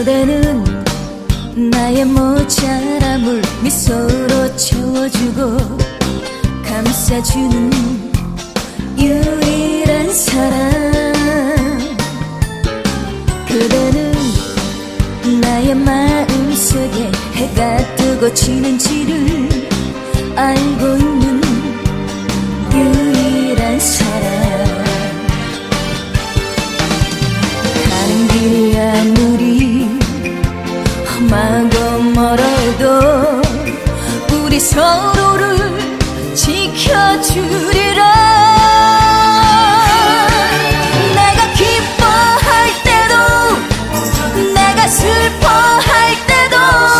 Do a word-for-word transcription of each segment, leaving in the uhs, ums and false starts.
그대는 나의 모자람을 미소로 채워주고 감싸주는 유일한 사람. 그대는 나의 마음속에 해가 뜨고 지는지를 알고 있는 유일한 사람. 가는 길이 아무리 험하고 멀어도 우리 서로를 지켜주리라. 내가 기뻐할 때도 내가 슬퍼할 때도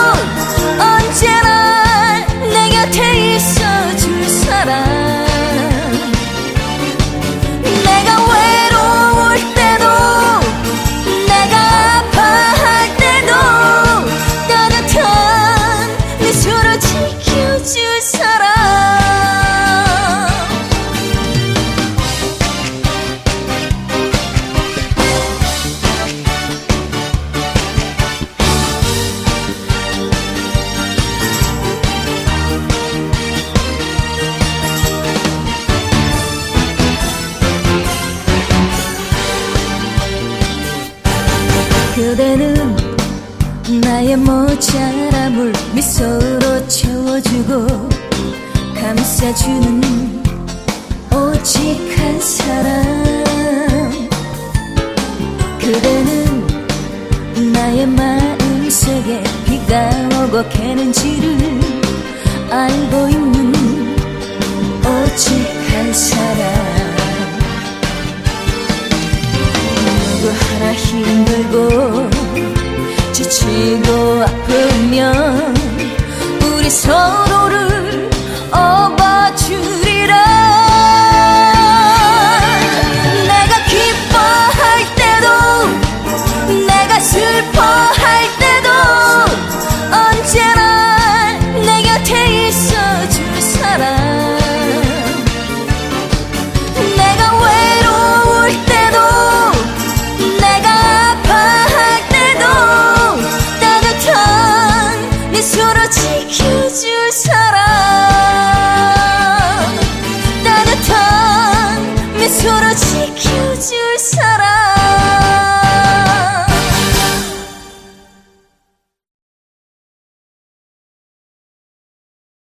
언제나 내 곁에 있어줄 사람. 그대는 나의 모자람을 미소로 채워주고 감싸주는 오직 한 사람. 그대는 나의 마음속에 비가 오고 개는지를 알고 있는 오직 한 사람. 누구 하나 힘들고 지치고 아프면 우리 서로를 업어주리라. 내가 기뻐할 때도 내가 슬퍼할 때도 언제나 내 곁에 있어줄 사람. 지켜줄 사람. 따뜻한 미소로 지켜줄 사람.